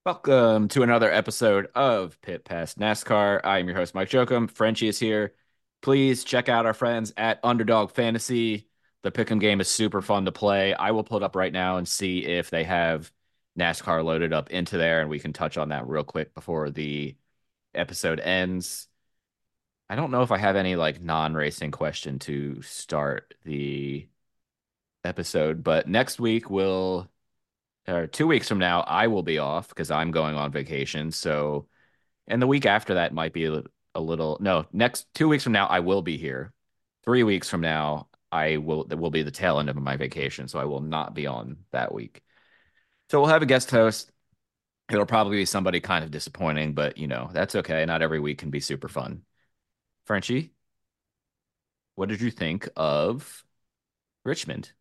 Welcome to another episode of Pit Pass NASCAR. I am your host, Mike Jokum. Frenchie is here. Please check out our friends at Underdog Fantasy. The pick'em game is super fun to play. I will pull it up right now and see if they have NASCAR loaded up into there, and we can touch on that real quick before the episode ends. I don't know if I have any like non-racing question to start the episode, but next week we'll or 2 weeks from now, I will be off because I'm going on vacation. So, and the week after that might be a little, no, next 2 weeks from now, I will be here. 3 weeks from now, that will be the tail end of my vacation. So I will not be on that week. So we'll have a guest host. It'll probably be somebody kind of disappointing, but that's okay. Not every week can be super fun. Frenchie, what did you think of Richmond?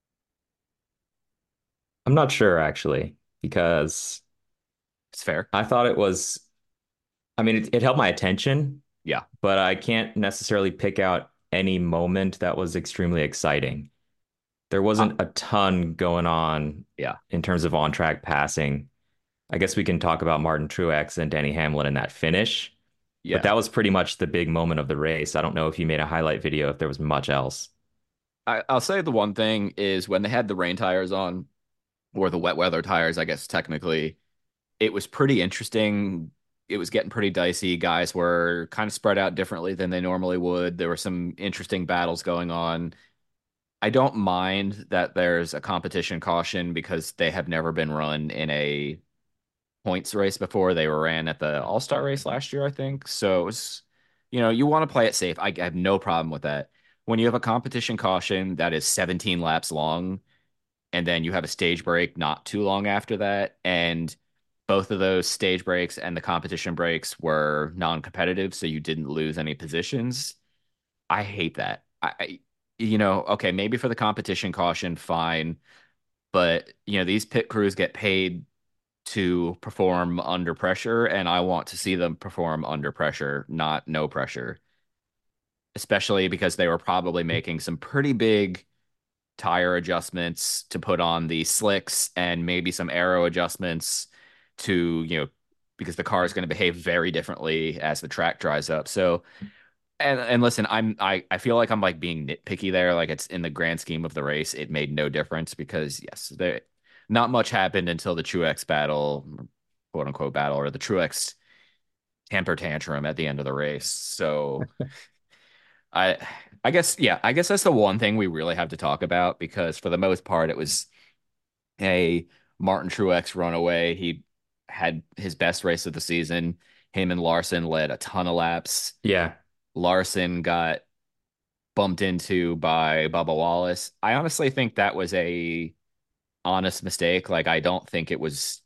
I'm not sure actually, because It's fair. I thought it was, it held my attention, Yeah. but I can't necessarily pick out any moment that was extremely exciting. There Uh, wasn't a ton going on yeah. in terms of on-track passing. I guess we can talk about Martin Truex and Denny Hamlin in that finish, but Yeah. that was pretty much the big moment of the race. I don't know if you made a highlight video, if there was much else. I'll say the one thing is when they had the rain tires on, or the wet weather tires, I guess technically, it was pretty interesting. It was getting pretty dicey. Guys were kind of spread out differently than they normally would. There were some interesting battles going on. I don't mind that there's a competition caution because they have never been run in a points race before. They were ran at the All-Star race last year, I think. So it was, you want to play it safe. I have no problem with that. When you have a competition caution that is 17 laps long, and then you have a stage break not too long after that, and both of those stage breaks and the competition breaks were non-competitive, so you didn't lose any positions. I hate that. Okay, maybe for the competition caution, fine, but these pit crews get paid to perform under pressure, and I want to see them perform under pressure, not no pressure, especially because they were probably making some pretty big tire adjustments to put on the slicks and maybe some aero adjustments to, because the car is going to behave very differently as the track dries up. So, and listen, I feel like I'm like being nitpicky there. Like it's in the grand scheme of the race, it made no difference because yes, there not much happened until the Truex battle, quote unquote battle, or the Truex temper tantrum at the end of the race. So I I guess yeah, I guess that's the one thing we really have to talk about because for the most part it was a Martin Truex runaway. He had his best race of the season. Him and Larson led a ton of laps. Yeah. Larson got bumped into by Bubba Wallace. I honestly think that was a honest mistake. Like I don't think it was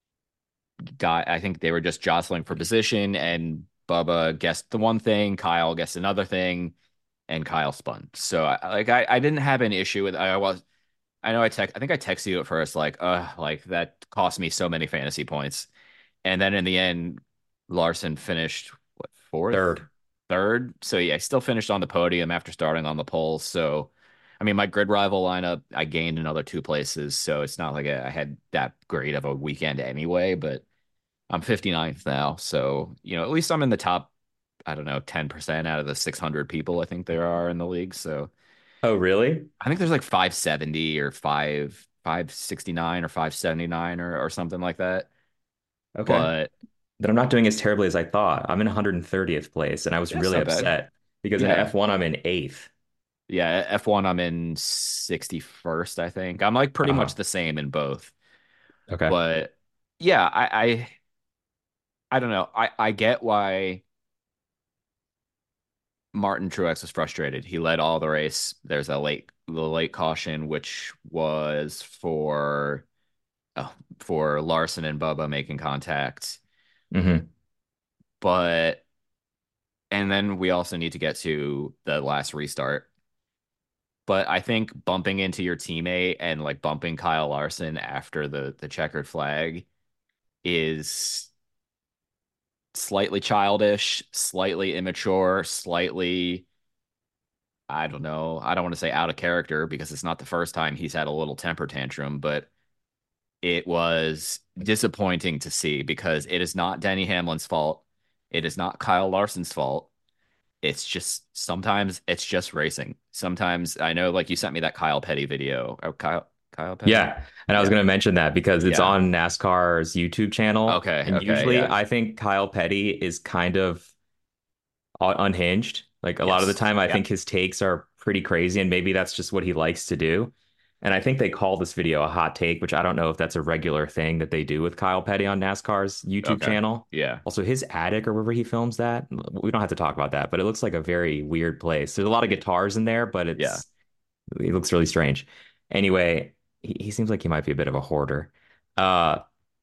I think they were just jostling for position and Bubba guessed the one thing, Kyle guessed another thing, and Kyle spun. So I didn't have an issue with I know I think I texted you at first like that cost me so many fantasy points. And then in the end, Larson finished what, fourth, Third. third. So yeah, I still finished on the podium after starting on the pole. So I mean, my grid rival lineup, I gained another two places. So it's not like I had that great of a weekend anyway, but I'm 59th now. So, at least I'm in the top, I don't know, 10% out of the 600 people I think there are in the league. So Oh, really? I think there's like 570 or 569 or 579 or something like that. Okay. But Then I'm not doing as terribly as I thought. I'm in 130th place, and I was yeah, it's really not bad. upset because in Yeah. F1 I'm in eighth. Yeah, F1 I'm in 61st, I think. I'm like pretty much Uh-huh. the same in both. Okay. But yeah, I don't know. I get why Martin Truex was frustrated. He led all the race. There's the late caution, which was oh, for Larson and Bubba making contact. Hmm. But and then we also need to get to the last restart. But I think bumping into your teammate and like bumping Kyle Larson after the checkered flag is slightly childish, slightly immature, slightly, I don't know. I don't want to say out of character because it's not the first time he's had a little temper tantrum, but it was disappointing to see because it is not Denny Hamlin's fault. It is not Kyle Larson's fault. It's just sometimes it's just racing. Sometimes I know, like you sent me that Kyle Petty video. Oh, Kyle Petty? Yeah. And I was Yeah. going to mention that because it's Yeah. on NASCAR's YouTube channel. Okay. And Okay. usually Yeah. I think Kyle Petty is kind of unhinged. Like a lot of the Yes. time, I Yeah. think his takes are pretty crazy, and maybe that's just what he likes to do. And I think they call this video a hot take, which I don't know if that's a regular thing that they do with Kyle Petty on NASCAR's YouTube Okay. channel. Yeah. Also, his attic or wherever he films that, we don't have to talk about that, but it looks like a very weird place. There's a lot of guitars in there, but Yeah. it looks really strange. Anyway, he seems like he might be a bit of a hoarder. Uh,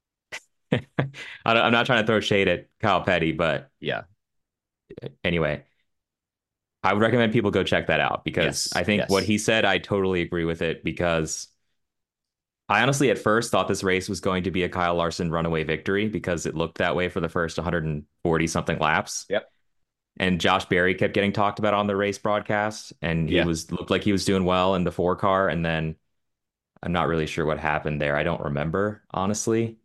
I'm not trying to throw shade at Kyle Petty, but Yeah. anyway. I would recommend people go check that out because Yes. I think what Yes. he said, I totally agree with it because I honestly at first thought this race was going to be a Kyle Larson runaway victory because it looked that way for the first 140 something laps. Yep. And Josh Berry kept getting talked about on the race broadcast and he Yeah. was looked like he was doing well in the 4 car and then I'm not really sure what happened there. I don't remember honestly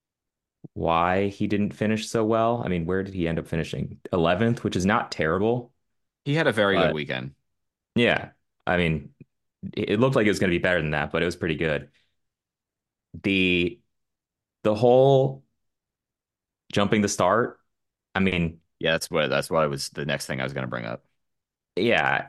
why he didn't finish so well. I mean, where did he end up finishing? 11th, which is not terrible, He had a very good but weekend. yeah, I mean, it looked like it was going to be better than that, but it was pretty good. The the whole jumping the start, I mean, Yeah. That's what I was the next thing I was going to bring up. yeah,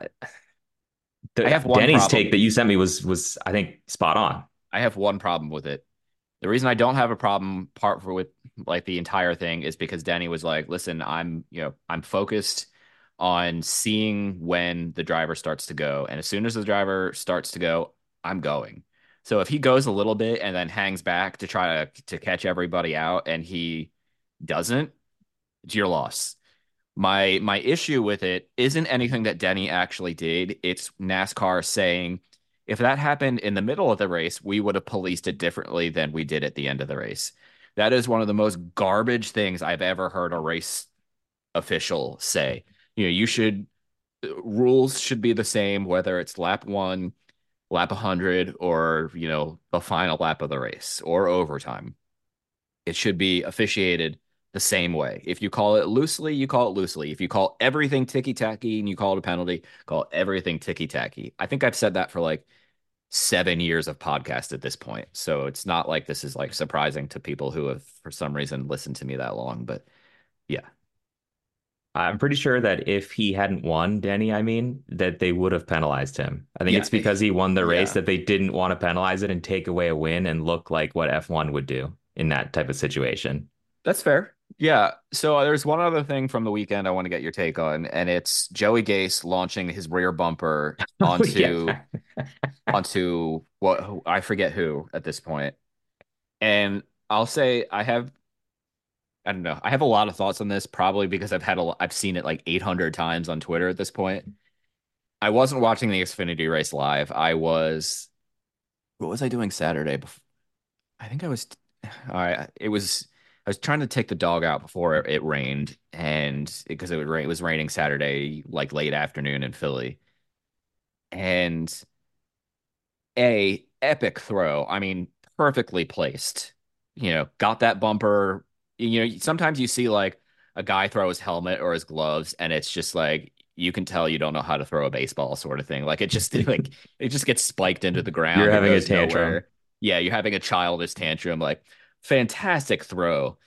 I have one Denny's take problem. that you sent me was I think spot on. I have one problem with it. The reason I don't have a problem part for with like the entire thing is because Denny was like, "Listen, I'm focused on seeing when the driver starts to go, and as soon as the driver starts to go, I'm going." So if he goes a little bit and then hangs back to try to catch everybody out and he doesn't, it's your loss. My issue with it isn't anything that Denny actually did. It's NASCAR saying if that happened in the middle of the race, we would have policed it differently than we did at the end of the race. That is one of the most garbage things I've ever heard a race official say. You should rules should be the same whether it's lap 1, lap 100 or, the final lap of the race or overtime. It should be officiated the same way. If you call it loosely, you call it loosely. If you call everything ticky tacky and you call it a penalty, call everything ticky tacky. I think I've said that for like 7 years of podcast at this point. So it's not like this is like surprising to people who have for some reason listened to me that long. But yeah. I'm pretty sure that if he hadn't won, Denny, I mean, that they would have penalized him. I think Yeah. it's because he won the race Yeah. that they didn't want to penalize it and take away a win and look like what F1 would do in that type of situation. That's fair. Yeah. So there's one other thing from the weekend I want to get your take on, and it's Joey Gase launching his rear bumper Oh yeah. onto what I forget who at this point. And I'll say I don't know. I have a lot of thoughts on this probably because I've seen it like 800 times on Twitter at this point. I wasn't watching the Xfinity race live. What was I doing Saturday before? I think I was all right. I was trying to take the dog out before it rained and because it was raining Saturday like late afternoon in Philly. And a epic throw. I mean, perfectly placed. Got that bumper. Sometimes you see like a guy throw his helmet or his gloves, and it's just like you can tell you don't know how to throw a baseball, sort of thing. Like it just like it just gets spiked into the You're ground or having a goes tantrum. nowhere. Yeah, you're having a childish tantrum. Like fantastic throw.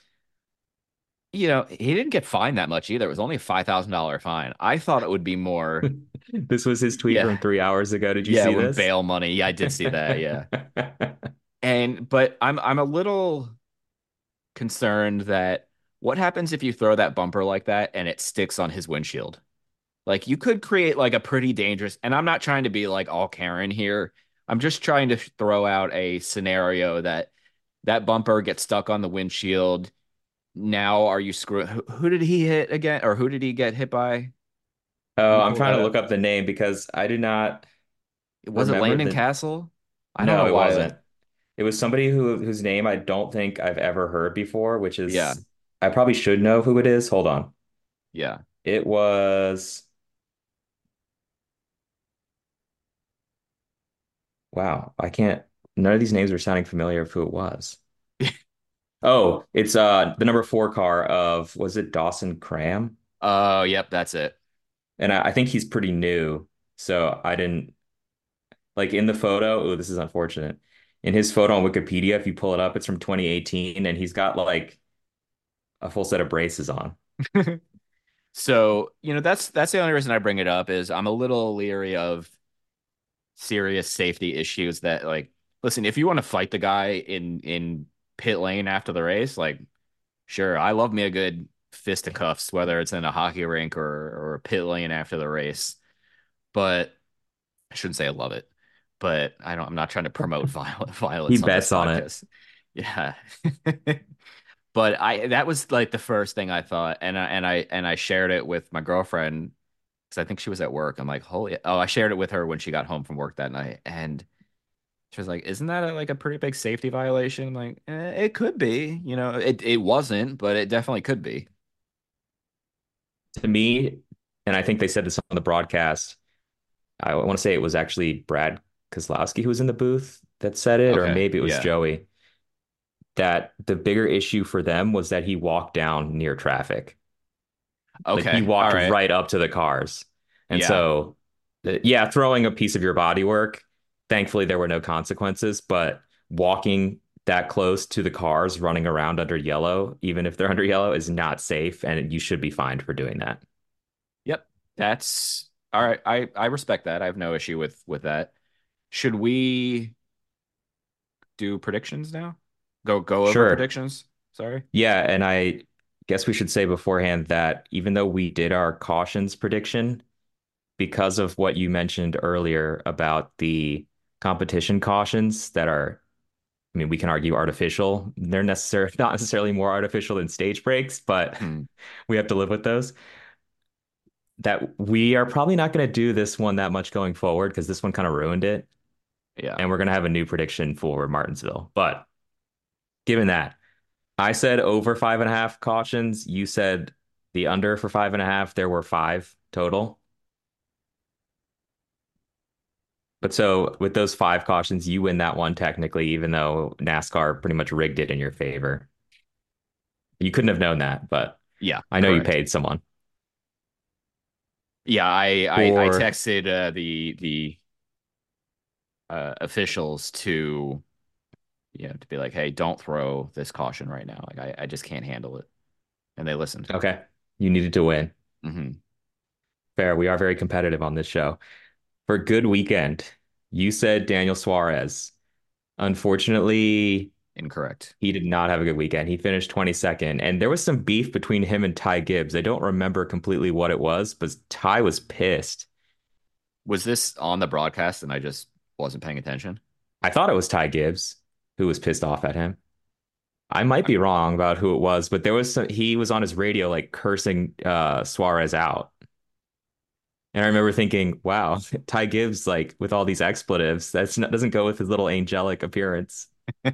He didn't get fined that much either. It was only a $5,000 fine. I thought it would be more. This was his tweet Yeah, from 3 hours ago. Did you yeah, see when this? bail money. Yeah, I did see that. Yeah. But I'm a little concerned that what happens if you throw that bumper like that and it sticks on his windshield? Like you could create like a pretty dangerous, and I'm not trying to be like all Karen here. I'm just trying to throw out a scenario that bumper gets stuck on the windshield. Now are you screwing? Who did he hit again? Or who did he get hit by? Let Oh, me I'm pull trying that to up. look up the name because I do not Was it remember Landon the. Castle? I don't No, know it why. wasn't. It was somebody whose name I don't think I've ever heard before, which Yeah, is I probably should know who it is. Hold on. yeah. It was wow. I can't. none of these names were sounding familiar of who it was. Oh, it's the number 4 car of, was it Dawson Cram? Oh, yep, that's it. And I think he's pretty new. So I didn't like in the photo. Oh, this is unfortunate. In his photo on Wikipedia, if you pull it up, it's from 2018 and he's got like a full set of braces on. So, that's the only reason I bring it up is I'm a little leery of serious safety issues that like listen, if you want to fight the guy in pit lane after the race, like sure, I love me a good fisticuffs, whether it's in a hockey rink or a pit lane after the race. But I shouldn't say I love it, but I'm not trying to promote He violence on this bets on it. podcast. Yeah. But that was like the first thing I thought, and I shared it with my girlfriend because I think she was at work. I'm like, holy, oh, I shared it with her when she got home from work that night, and she was like, "Isn't that like a pretty big safety violation?" I'm like, it could be. It wasn't, but it definitely could be. To me, and I think they said this on the broadcast. I want to say it was actually Brad Kozlowski who was in the booth that said it, or Okay, maybe it was yeah, Joey, that the bigger issue for them was that he walked down near traffic. Like he okay, all walked right, right up to the cars. And yeah, so, yeah, throwing a piece of your body work, thankfully there were no consequences, but walking that close to the cars running around under yellow, even if they're under yellow, is not safe. And you should be fined for doing that. yep, that's all right. I respect that. I have no issue with that. Should we do predictions now? Go over Sure. predictions. Sorry. Yeah. And I guess we should say beforehand that even though we did our cautions prediction, because of what you mentioned earlier about the competition cautions that are, I mean, we can argue artificial. They're not necessarily more artificial than stage breaks, but Hmm. we have to live with those. That we are probably not going to do this one that much going forward because this one kind of ruined it. Yeah. And we're going to have a new prediction for Martinsville. But given that, I said over 5.5 cautions. You said the under for 5.5. There were 5 total. But so with those 5 cautions, you win that one technically, even though NASCAR pretty much rigged it in your favor. You couldn't have known that, but Yeah. I know you Correct. paid someone. Yeah. I For texted the officials to be like, hey, don't throw this caution right now. Like I just can't handle it, and they listened. okay, you needed to win. Hmm. Fair. We are very competitive on this show. For good weekend, you said Daniel Suarez. Unfortunately, Incorrect. he did not have a good weekend. He finished 22nd, and there was some beef between him and Ty Gibbs. I don't remember completely what it was, but Ty was pissed. Was this on the broadcast and I just wasn't paying attention? I thought it was Ty Gibbs who was pissed off at him. I might be wrong about who it was, but he was on his radio like cursing Suarez out. And I remember thinking, wow, Ty Gibbs, like with all these expletives, doesn't go with his little angelic appearance.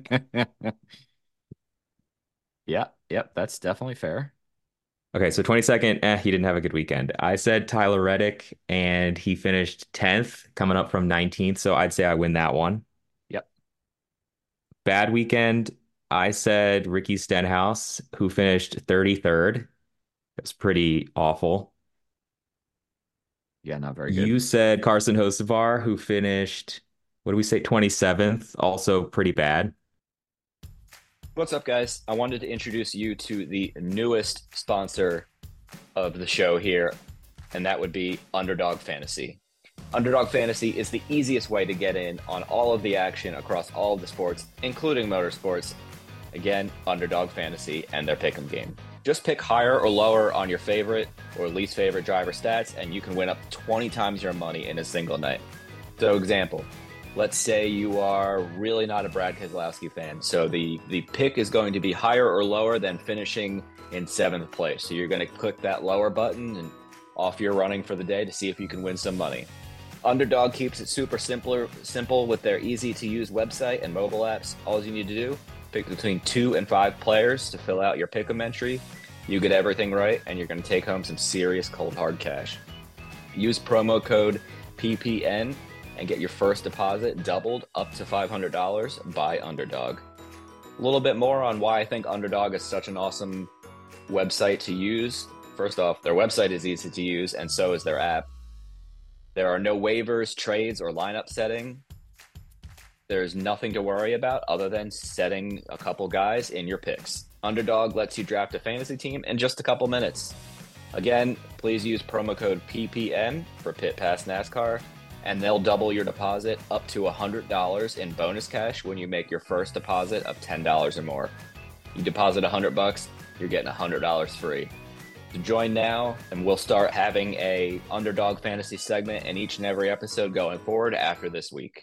Yeah, yep, that's definitely fair. Okay, so 22nd, he didn't have a good weekend. I said Tyler Reddick, and he finished 10th, coming up from 19th. So I'd say I win that one. Yep. Bad weekend, I said Ricky Stenhouse, who finished 33rd. That's pretty awful. Yeah, not very good. You said Carson Hocevar, who finished, what do we say, 27th, also pretty bad. What's up, guys? I wanted to introduce you to the newest sponsor of the show here, and that would be Underdog Fantasy. Underdog Fantasy is the easiest way to get in on all of the action across all of the sports, including motorsports. Again, Underdog Fantasy and their pick'em game. Just pick higher or lower on your favorite or least favorite driver stats, and you can win up to 20 times your money in a single night. So, example, let's say you are really not a Brad Keselowski fan. So the pick is going to be higher or lower than finishing in 7th place. So you're going to click that lower button and off you're running for the day to see if you can win some money. Underdog keeps it super simple with their easy to use website and mobile apps. All you need to do, pick between 2 and 5 players to fill out your pick'em entry. You get everything right, and you're going to take home some serious cold hard cash. Use promo code PPN and get your first deposit doubled up to $500 by Underdog. A little bit more on why I think Underdog is such an awesome website to use. First off, their website is easy to use, and so is their app. There are no waivers, trades, or lineup setting. There's nothing to worry about other than setting a couple guys in your picks. Underdog lets you draft a fantasy team in just a couple minutes. Again, please use promo code PPN for Pit Pass NASCAR, and they'll double your deposit up to $100 in bonus cash when you make your first deposit of $10 or more. You deposit $100, you're getting $100 free. To join now, and we'll start having a Underdog fantasy segment in each and every episode going forward after this week.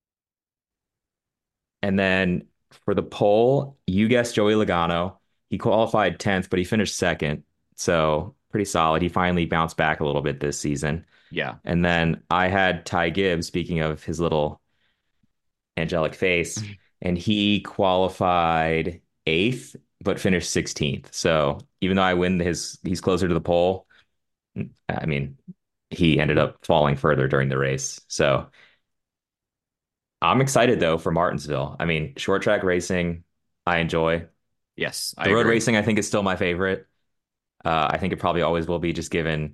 And then for the poll, you guessed Joey Logano. He qualified 10th, but he finished second. So pretty solid. He finally bounced back a little bit this season. Yeah. And then I had Ty Gibbs, speaking of his little angelic face, and he qualified 8th, but finished 16th. So even though I win he's closer to the pole, I mean, he ended up falling further during the race. So I'm excited though for Martinsville. I mean, short track racing, I enjoy. Yes, I The road agree. racing, I think, is still my favorite. I think it probably always will be, just given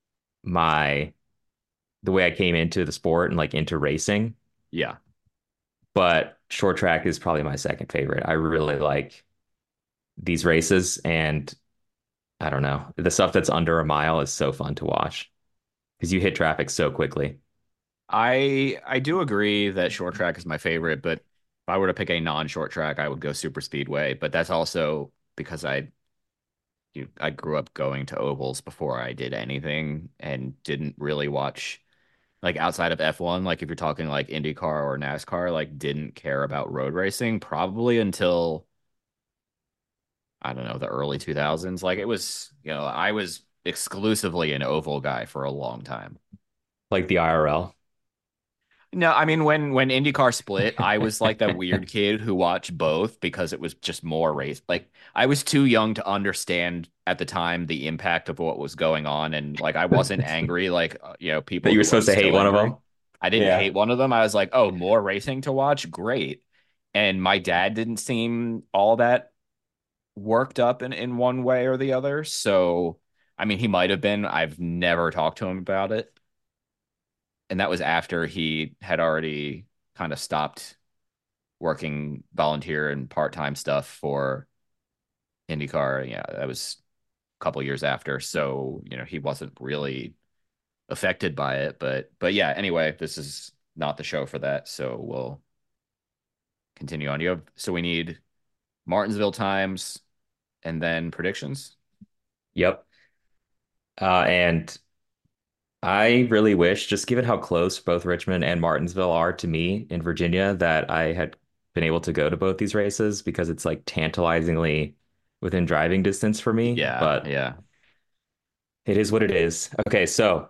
my the way I came into the sport and like into racing. Yeah. But short track is probably my second favorite. I really like these races, and I don't know, the stuff that's under a mile is so fun to watch because you hit traffic so quickly. I do agree that short track is my favorite, but if I were to pick a non-short track, I would go super speedway. But that's also because I grew up going to ovals before I did anything and didn't really watch like outside of F1, like if you're talking like IndyCar or NASCAR, like didn't care about road racing probably until I don't know, the early 2000s. Like it was, I was exclusively an oval guy for a long time. Like the IRL. No, I mean when IndyCar split, I was like that weird kid who watched both because it was just more race. Like I was too young to understand at the time the impact of what was going on, and like I wasn't angry like That people you were who are supposed to hate still one of angry. them. I didn't Yeah. hate one of them. I was like, "Oh, more racing to watch? Great." And my dad didn't seem all that worked up in one way or the other. So, I mean, he might have been. I've never talked to him about it, and that was after he had already kind of stopped working volunteer and part-time stuff for IndyCar. Yeah, that was a couple years after. So, he wasn't really affected by it. But yeah, anyway, this is not the show for that. So we'll continue on. So we need Martinsville times and then predictions. Yep. And I really wish, just given how close both Richmond and Martinsville are to me in Virginia, that I had been able to go to both these races because it's like tantalizingly within driving distance for me. Yeah, But yeah. it is what it is. Okay, so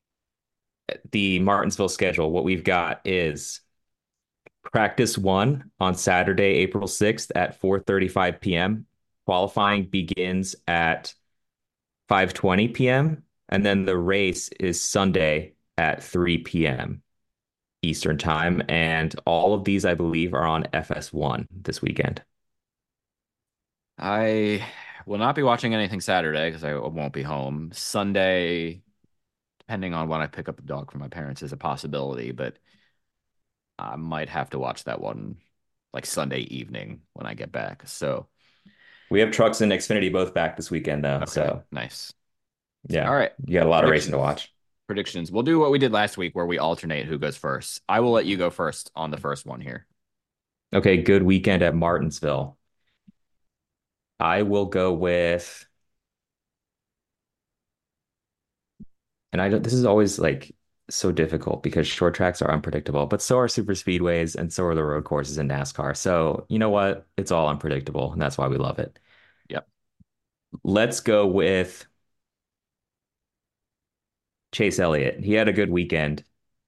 the Martinsville schedule, what we've got is practice one on Saturday, April 6th at 4:35 p.m. Qualifying begins at 5:20 p.m. and then the race is Sunday at 3 p.m. Eastern time. And all of these, I believe, are on FS1 this weekend. I will not be watching anything Saturday because I won't be home. Sunday, depending on when I pick up the dog from my parents, is a possibility, but I might have to watch that one like Sunday evening when I get back. So, We have Trucks and Xfinity both back this weekend, though. okay, So, nice. All yeah, right. you got a lot of racing to Predictions. watch. Predictions. We'll do what we did last week where we alternate who goes first. I will let you go first on the first one here. Okay, good weekend at Martinsville. I will go with, and I don't, this is always like so difficult because short tracks are unpredictable, but so are super speedways and so are the road courses in NASCAR. So, you know what? It's all unpredictable, and that's why we love it. Yep. Let's go with Chase Elliott. He had a good weekend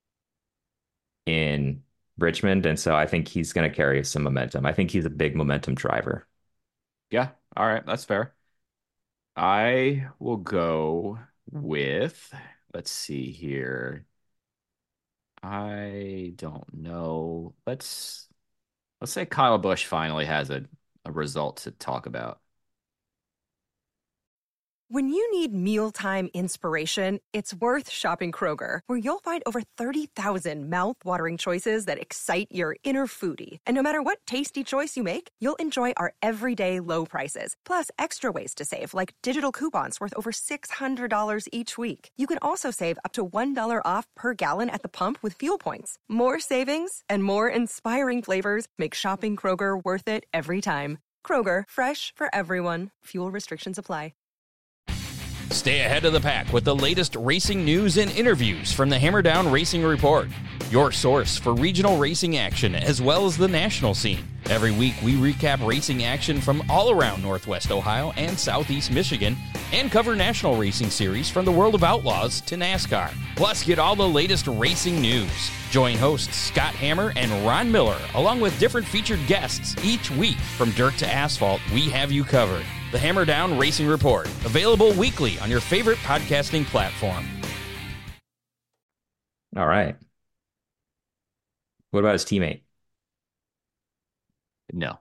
in Richmond, and so I think he's going to carry some momentum. I think he's a big momentum driver. Yeah. All right. That's fair. I will go with, let's see here. I don't know. Let's say Kyle Busch finally has a result to talk about. When you need mealtime inspiration, it's worth shopping Kroger, where you'll find over 30,000 mouth-watering choices that excite your inner foodie. And no matter what tasty choice you make, you'll enjoy our everyday low prices, plus extra ways to save, like digital coupons worth over $600 each week. You can also save up to $1 off per gallon at the pump with fuel points. More savings and more inspiring flavors make shopping Kroger worth it every time. Kroger, fresh for everyone. Fuel restrictions apply. Stay ahead of the pack with the latest racing news and interviews from the Hammer Down Racing Report, your source for regional racing action as well as the national scene. Every week, we recap racing action from all around Northwest Ohio and Southeast Michigan and cover national racing series from the World of Outlaws to NASCAR. Plus, get all the latest racing news. Join hosts Scott Hammer and Ron Miller, along with different featured guests each week. From dirt to asphalt, we have you covered. The Hammer Down Racing Report, available weekly on your favorite podcasting platform. All right. What about his teammate? No,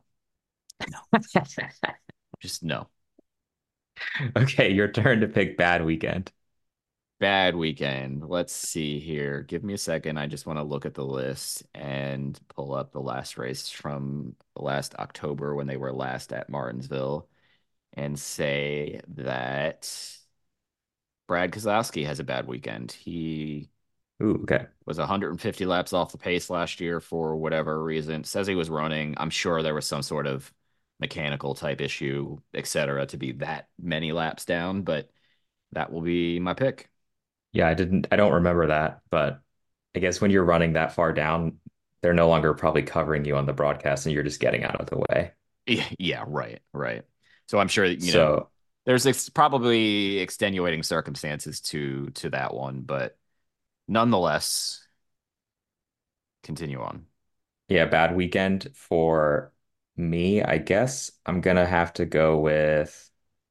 just no. Okay, your turn to pick bad weekend. Bad weekend. Let's see here. Give me a second. I just want to look at the list and pull up the last race from last October when they were last at Martinsville and say that Brad Keselowski has a bad weekend. He Ooh, okay. was 150 laps off the pace last year for whatever reason. Says he was running. I'm sure there was some sort of mechanical type issue, etc., to be that many laps down, but that will be my pick. Yeah, I don't remember that, but I guess when you're running that far down, they're no longer probably covering you on the broadcast and you're just getting out of the way. Yeah, right, right. So I'm sure that, So, there's probably extenuating circumstances to that one, but nonetheless, continue on. yeah, bad weekend for me. I guess I'm gonna have to go with,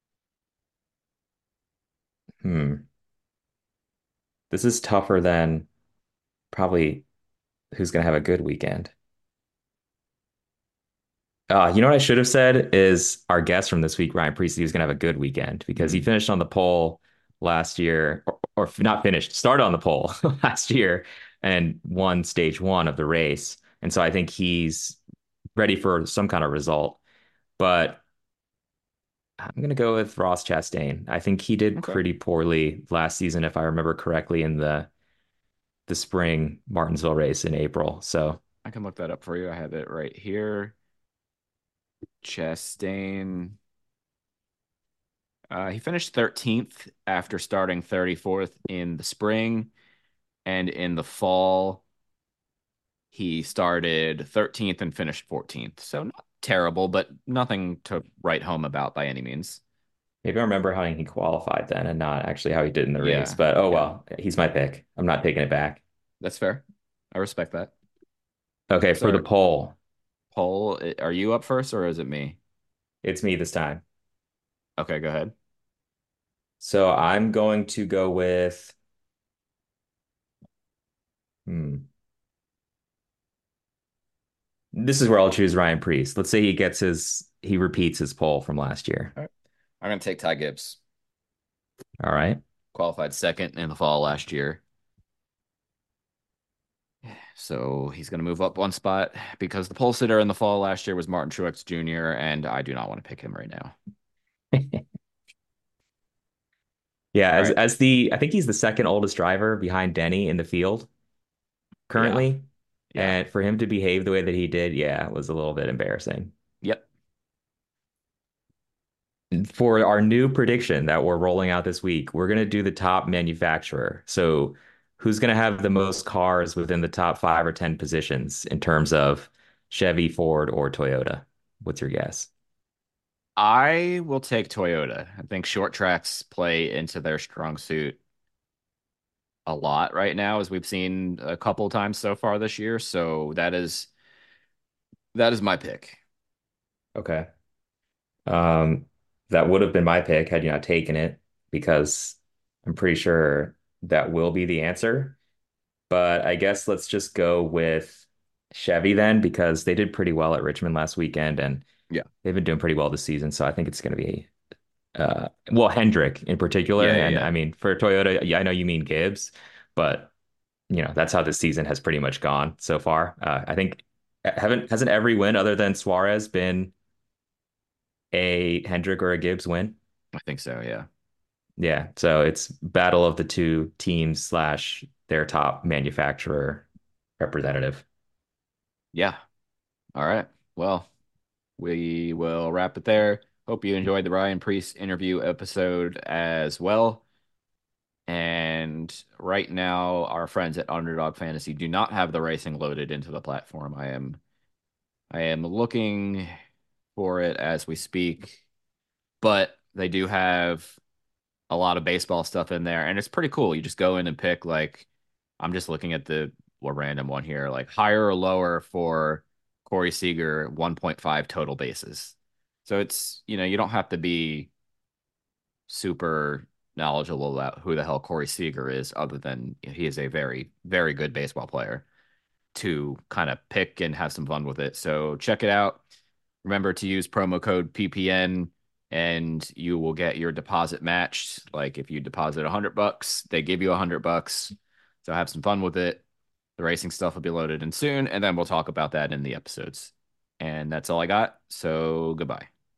hmm, this is tougher than probably who's gonna have a good weekend. You know what I should have said is our guest from this week, Ryan Priestley, was going to have a good weekend because he Hmm. finished on the pole last year, or not finished, started on the pole last year and won stage one of the race. And so I think he's ready for some kind of result. But I'm going to go with Ross Chastain. I think he did Okay. pretty poorly last season, if I remember correctly, in the spring Martinsville race in April. So I can look that up for you. I have it right here. Chastain. He finished 13th after starting 34th in the spring, and in the fall, he started 13th and finished 14th. So not terrible, but nothing to write home about by any means. maybe I remember how he qualified then and not actually how he did in the race. Yeah, But oh yeah, well, he's my pick. I'm not taking it back. that's fair. I respect that. Okay, for the So, poll, Paul, are you up first or is it me? it's me this time. Okay, go ahead. So I'm going to go with hmm. This is where I'll choose Ryan Priest. Let's say he repeats his poll from last year. All right. I'm going to take Ty Gibbs. All right. Qualified second in the fall last year. So he's going to move up one spot because the pole sitter in the fall last year was Martin Truex Jr., and I do not want to pick him right now. Yeah, All right. as the I think he's the second oldest driver behind Denny in the field Yeah. currently. Yeah. And for him to behave the way that he did, yeah, it was a little bit embarrassing. Yep. For our new prediction that we're rolling out this week, we're going to do the top manufacturer. So, who's going to have the most cars within the top 5 or 10 positions in terms of Chevy, Ford, or Toyota? What's your guess? I will take Toyota. I think short tracks play into their strong suit a lot right now, as we've seen a couple times so far this year. So that is my pick. Okay. Um, that would have been my pick had you not taken it, because I'm pretty sure that will be the answer. but I guess let's just go with Chevy then because they did pretty well at Richmond last weekend and Yeah. they've been doing pretty well this season. So I think it's going to be well, Hendrick in particular. Yeah, yeah, And yeah. I mean, for Toyota, yeah, I know you mean Gibbs, but that's how this season has pretty much gone so far. I think hasn't every win other than Suarez been a Hendrick or a Gibbs win? I think so, yeah. Yeah, so it's battle of the two teams slash their top manufacturer representative. Yeah. All right. Well, we will wrap it there. Hope you enjoyed the Ryan Priest interview episode as well. And right now, our friends at Underdog Fantasy do not have the racing loaded into the platform. I am looking for it as we speak, but they do have a lot of baseball stuff in there, and it's pretty cool. You just go in and pick like I'm just looking at the a random one here, like higher or lower for Corey Seager 1.5 total bases. So it's you don't have to be super knowledgeable about who the hell Corey Seager is, other than he is a very, very good baseball player to kind of pick and have some fun with it. So check it out. Remember to use promo code PPN and you will get your deposit matched. Like if you deposit $100, they give you $100. So have some fun with it. The racing stuff will be loaded in soon, and then we'll talk about that in the episodes. And that's all I got. So goodbye.